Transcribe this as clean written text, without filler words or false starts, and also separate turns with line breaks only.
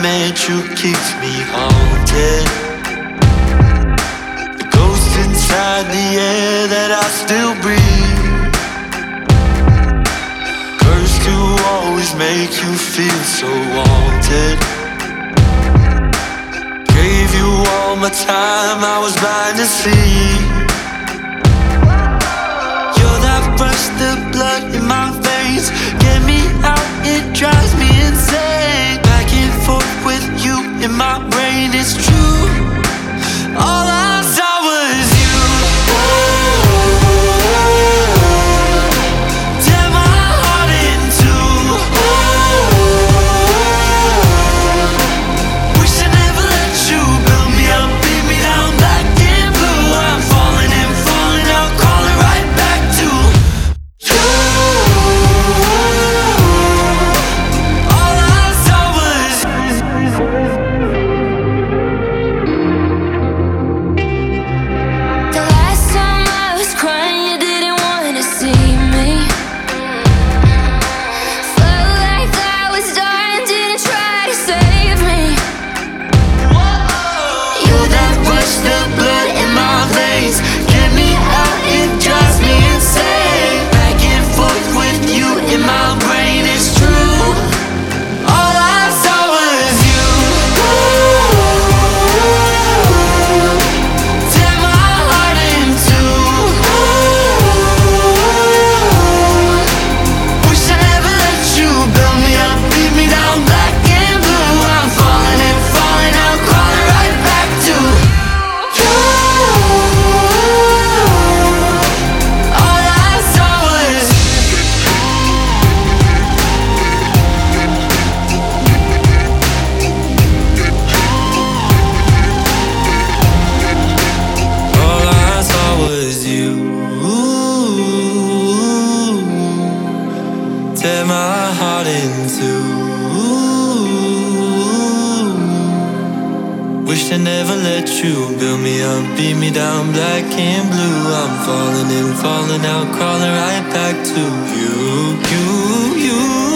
met you keeps me haunted. The ghost inside the air that I still breathe. Cursed to always make you feel so wanted. Gave you all my time, I was blind to see. You're that rush, the blood in my veins. Get me out, it drives me insane. Back and forth with you in my brain, it's true. All I saw was you. Tear my heart in two. Wish I never let you build me up, beat me down black and blue. I'm falling and falling out, crawling right back to you. All I saw was
The last time I was crying, you didn't wanna see me. Felt like I was dying, didn't try to save me.
you're that rush, the blood in my veins. Get me out, it drives me insane. Back and forth with you in my brain, it's true. All I saw was you. Tear my heart in two. Wish I never let you build me up, beat me down black and blue. I'm falling and falling out, crawling right back to you. All I saw was all I saw was you. Tear my heart in two. Wish I never let you build me up, beat me down black and blue. I'm falling and falling out, crawling right back to you, you, you.